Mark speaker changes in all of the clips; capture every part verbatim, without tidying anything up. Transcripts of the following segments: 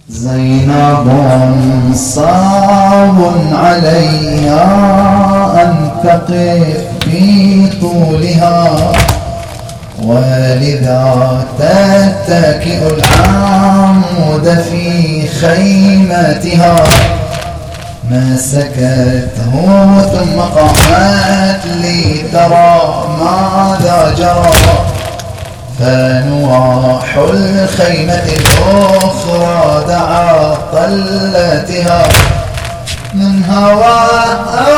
Speaker 1: زينب صعب علي أن تقف في طولها، ولذا تتكئ العمود في خيمتها. مسكته ثم قامت لترى ماذا جرى، فنواح الخيمة الأخرى دعا طلتها. من هواها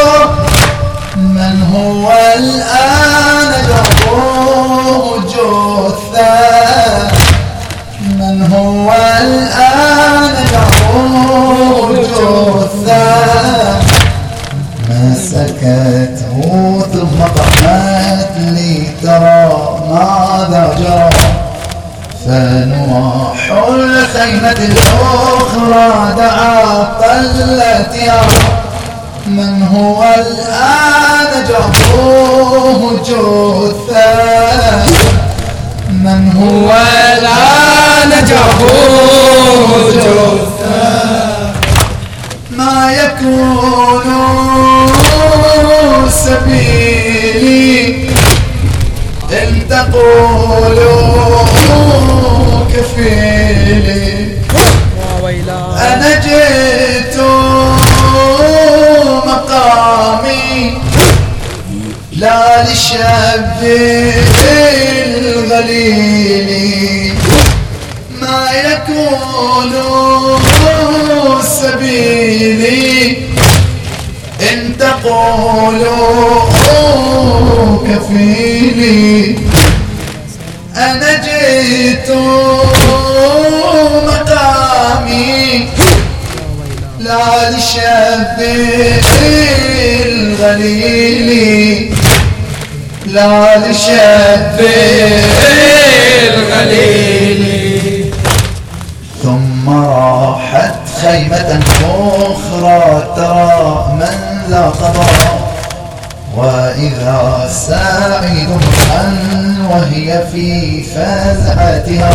Speaker 1: من هو الآن جرؤ جثة، من هو الآن جرؤ جثة. مسكته ثم قامت لترى ماذا جرى، فنواح الخيمة الأخرى دعا طلتها. من هو الآن جرؤ جثة، من هو الآن جرؤ جثة. ما يكون سبيلي إن تقولوا كفيلي، أنا جئت مقامي لا للشاب الغليل. ما يكون سبيلي إن تقولوا كفيلي، أنا جئت مقامي لا للشاب الغليل، لا للشاب الغليل. ثم راحت خيمة أخرى ترى من ذا قضى، وإذا سعيد وهي في فزعتها.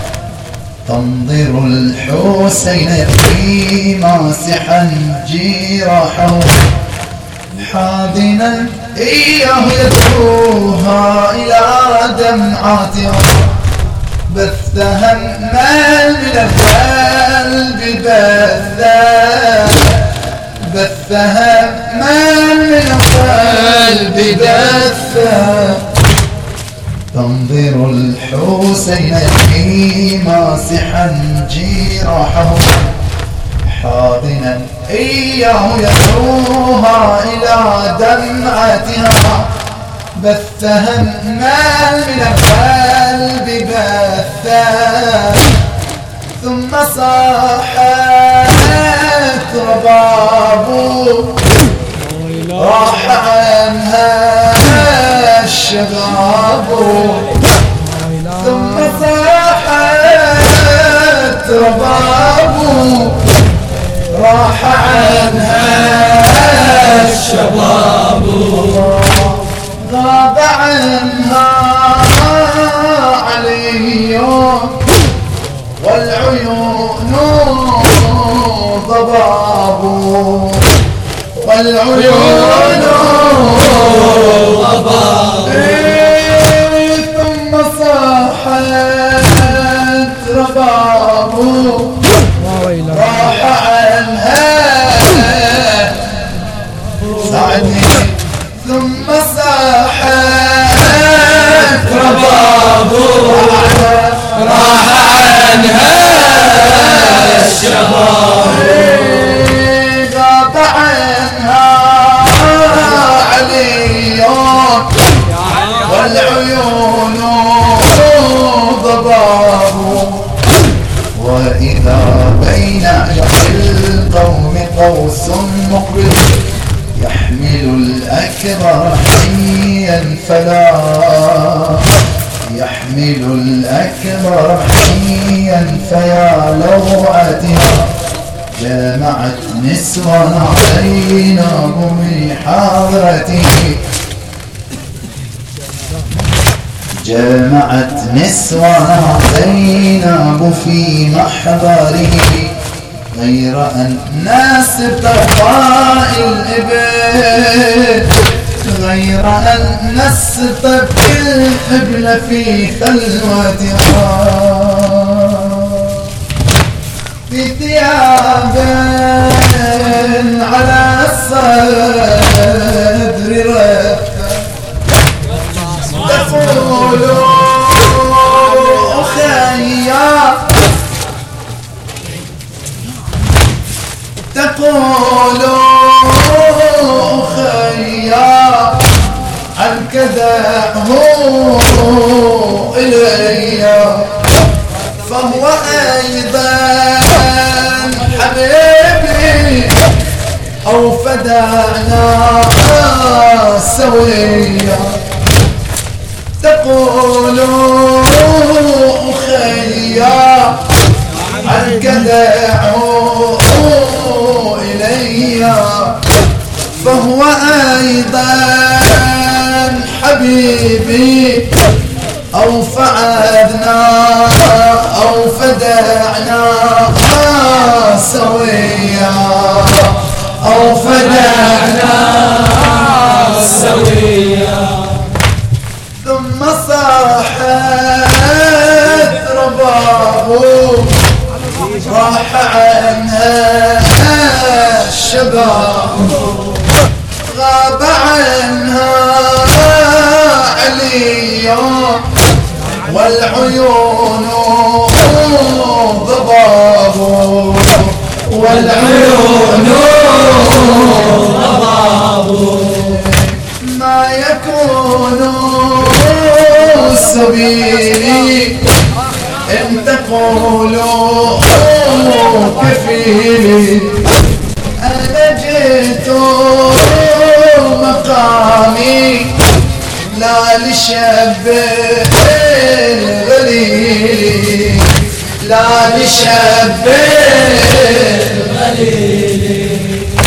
Speaker 1: تنظر الحسين يبكي ماسحا جراحه، حاضنا إياه يدعوها إلى دمعاتها. بث هما من القلب بثا، بث هما من القلب بثا. تنظر الحسين يبكي ماسحا جراحه، حاضنا إياه يدعوها إلى دمعتها. بث هما من القلب بثا، ثم صاحت رباب راح عنها الشباب. ثم صاحت رباب راح عنها الشباب. غاب عنها علي والعيون ضباب، والعيون ضباب. ثم صاحت رباب راح عنها ساعدني. ثم صاحت رباب راح عنها الشباب. غاب عنها علي والعيون ضباب. وإذا بين القوم قوس مقبل يحمل الأكبر حيا فلا، يحمل الأكبر حيا فيا لوعتها. جمعت نسوان علينا بحضرته، جمعت نسوان زينب في محضره غير أن ناس بطفاء الإبل غير أن نستبق الحبل في خلوتها في ثياب على الصدر رفة تقول أخيا تقول أخيا عنك دعه إلي فهو أيضا حبيبي أو فدعنا سويا تقول أخيا عنك دعه إلي فهو أيضا حبيبي أو فعدنا أو فدعنا سويا أو فدعنا سويا ثم صاحت ربابه راح عنها الشباب غاب عنها علي والعيون ضباب والعيون ضباب ما يكون سبيلي إن تقولوا كفيلي أنا جئت مقامي لا لشب الغليل لا لشب الغليل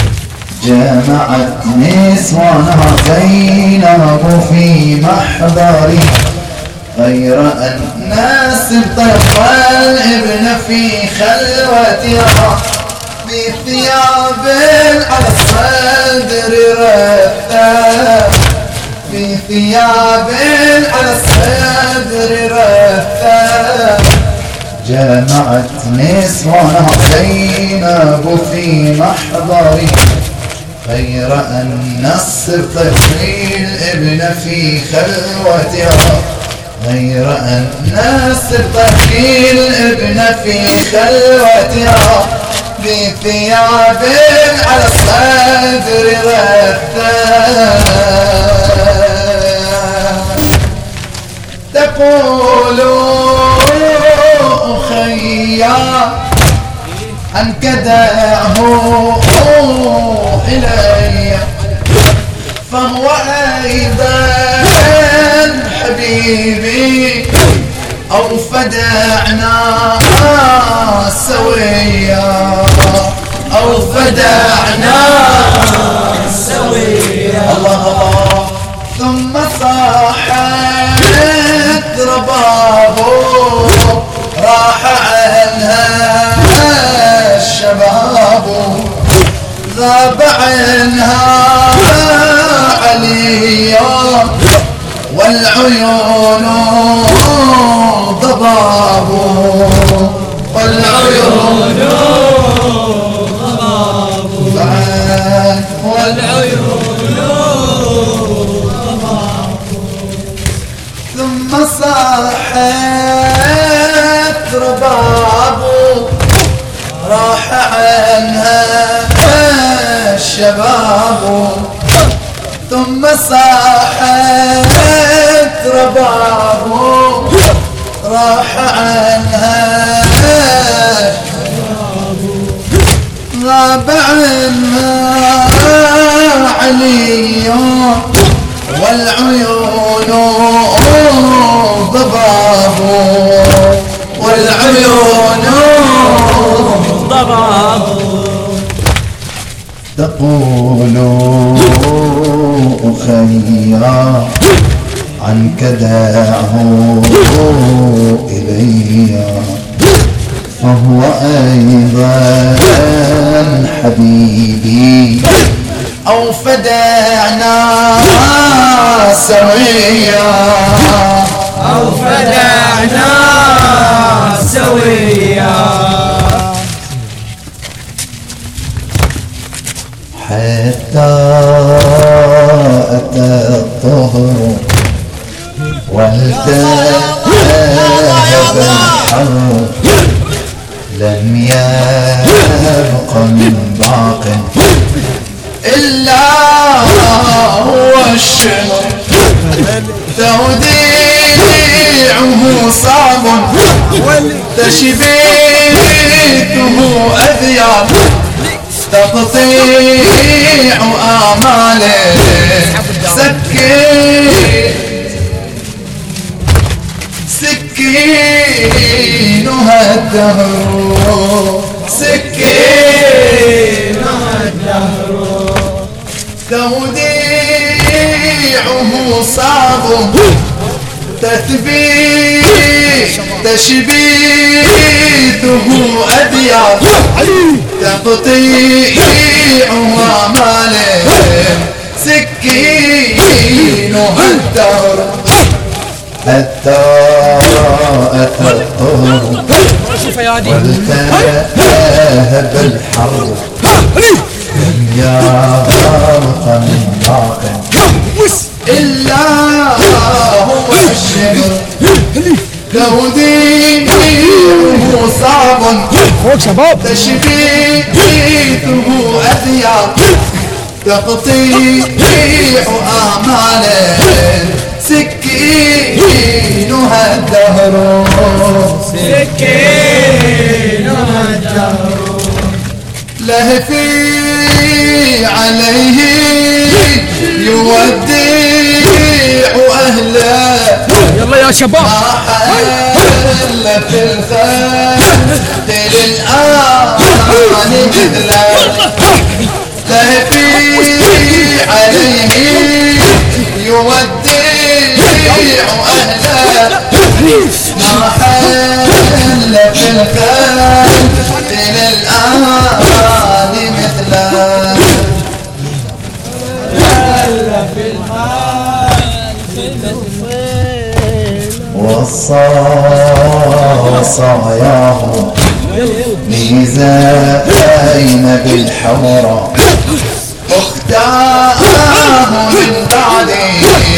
Speaker 1: جمعت نسوانها زينب في محضري غير أن سبط الابن في خلوتها بثياب على الصدر رثا بثياب على الصدر رثا جمعت نسوانها زينب في محضري غير أن السبط الابن في خلوتها غير أن السبط الابن في خلوتها بثياب على الصدر رثا تقول أخيا أنك دعه إلي فهو أيضا حبيبي أو فدعنا سويا أو فدعنا سويا الله الله ثم صاحت ربابه راح عنها الشباب غاب عنها علي والعيون ضباب والعيون ضباب والعيون ضباب ثم صاحت رباب راح عنها الشباب ثم صاحت رباب راح عنها غاب عنها علي والعيون ضباب والعيون ضباب تقول أخيا عنك دعه إلي فهو أيضا حبيبي أو فدعنا سويا
Speaker 2: أو فدعنا سويا
Speaker 1: حتى أتى الطهر والتهب الحر لم يبق من باق إلا هو الشمر توديعه صعب تشبيته أذياب تقطيع آماله سكين سكينها الدهر سكينها الدهر توديعه صعب تثبيت تشبيته أديار تقطيع أعماله سكينها الدهر حتى أتى الطهر والتهب الحر لم يبق من باق إلا هو الشمر توديعه صعب تشبيته أذيار تقطيع أعماله سكينها الدهر
Speaker 2: سكينها الدهر
Speaker 1: لهفي عليه يوديع أهله
Speaker 2: يلا يا شباب
Speaker 1: ما حل في الخلق للآن مثله لهفي عليه يوديع أهله ما حل في الخلق للآن مثله وصى صاياه لزينب الحوراء اختاه من بعدي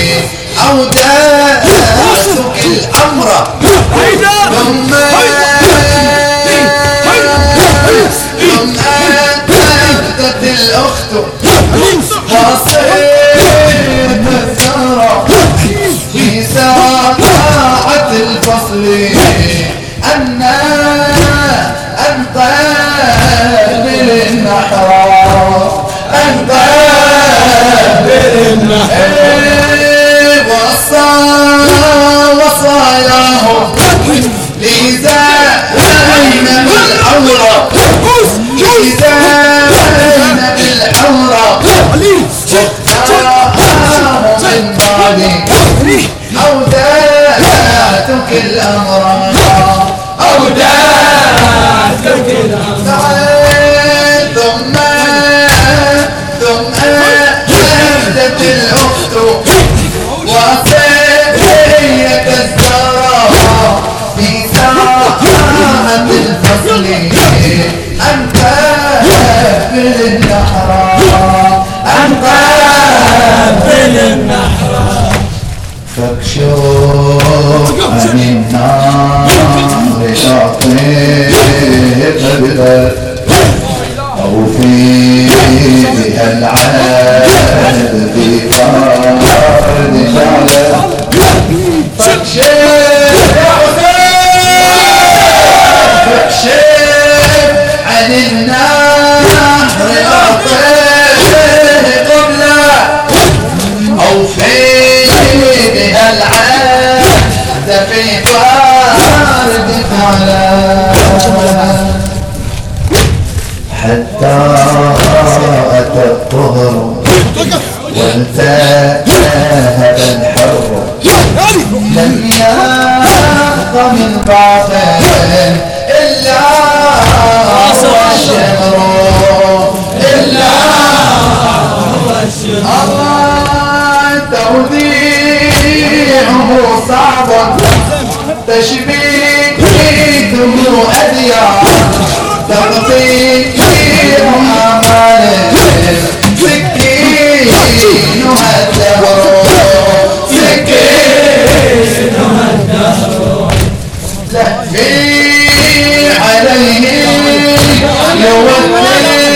Speaker 1: أودعتك الأمر ثم ثم أنتت الأخت وصيت الزهرة في ساعة الفصل أن أنقبل النحر أنقبل النحر وصى وصاياه لزينب العورة لزينب العورة واختاره من بعدي أودعتك الأمر أودعتك الأمر ثم ثم أهدت الأخت وفيت الزهراء في ساعة الفصل أنت بالنحر أنت بالنحر فاكشف عن النار تعطيك بذات أو فيها العاد بفرد جعله فاكشف يا حسين فاكشف عن النار أعطيه قبله أو فيها العاد في فرد جعله حتى أتى الطهر وانتهب الحر لم يبق من باطل إلا هو الشمر إلا هو الشمر الله توديعه صعب تشبيهه أديار تقطيع أمانه سكينها الدهر سكينها الدهر لهفي عليه يودع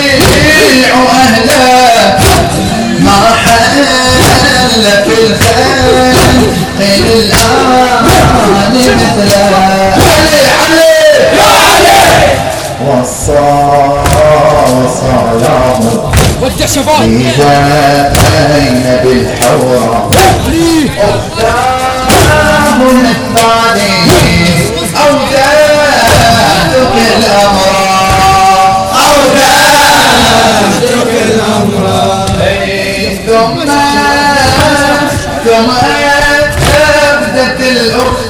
Speaker 1: أهله ما حل في الخيل الآن مثله وصى صلاه إذا بالحورة أختاه من بعدي أوداتك الأمر أوداتك الأمر ثم ثم أبدت الأخت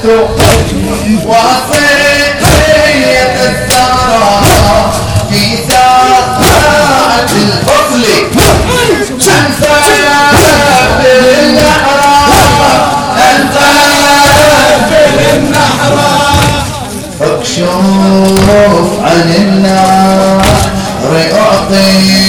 Speaker 1: وصية الزهراء في ساعة الفصل أنفى بالنحراء أنفى بالنحراء اكشف عن النار أعطي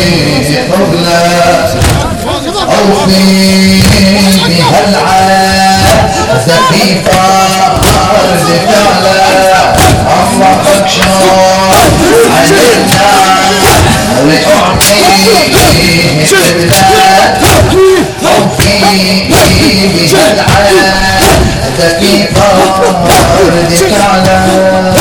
Speaker 1: قبلة أو في بها العز في فرد فعلا الله اكشف عن النار أعطي قبلة أو في بها العز في فرد فعلا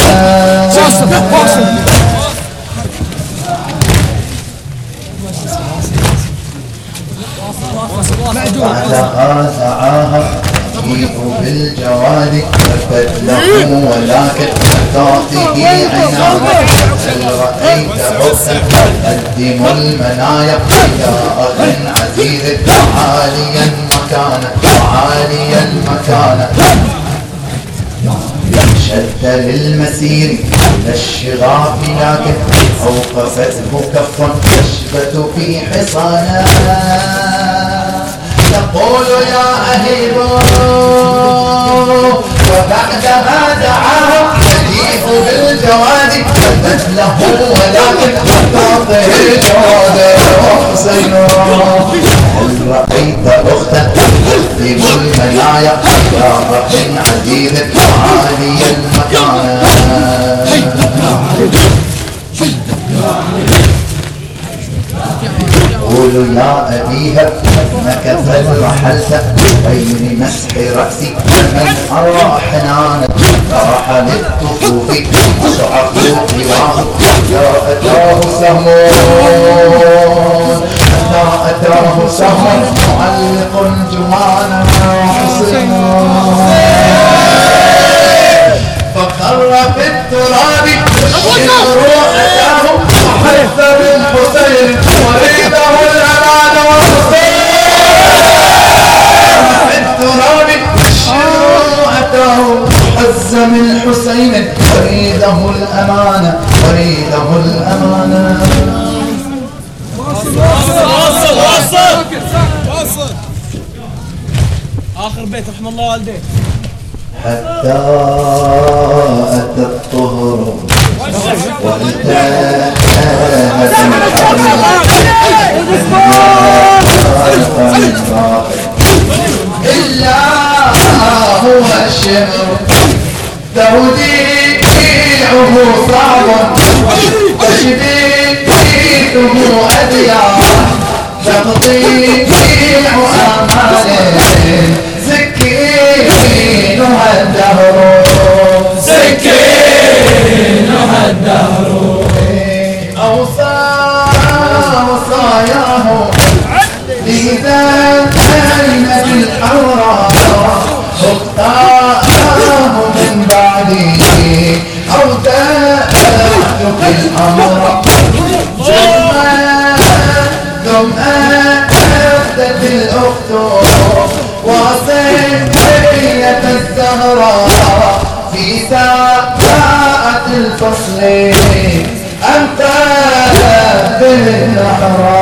Speaker 1: بعدها سعاها تطيف بالجواد فبت له ولكن تعطيه عنانا هل رأيته تقدم المنايا يا أخ عزيز عاليا مكانا عاليا مكانا شد للمسير إلى الشغاف لكن أوقفته كف تشبت في حصانا تقول يا أهيب وبعدها دعاه يليق بالجواد فبت له ولكن تعطيه الجواد حسين هل رأيت أختا تقدم المنايا يا أخ عزيز عالي المكان قولوا يا أبيها مكث رحلت بين مسح رأسي من أرى حنانا فرح للطفوف أشعق طواه يا أتاه سهمون حتى أتاه سهم معلق جمانا حسين فخر في التراب الشمر أتاه وحث بالحسين وريده الأمان والحسين في التراب الشمر أتاه حز من حسين وريده الأمان وريده الأمان
Speaker 2: واصل واصل واصل واصل آخر بيت رحم الله والديه
Speaker 1: حتى أتى الطهر وانتهت إلا هو الشمر توديعه صعب تشبيهه أديار تقطيع أمانه سكينها الدهر سكينها الدهر أوصى وصاياه إذا كانت الحوراء اختاره من بعدي أو تأتك الأمر ثم ثم أفتت الأخت وصيت الزهراء في ساعة الفصل أنت بالأحرار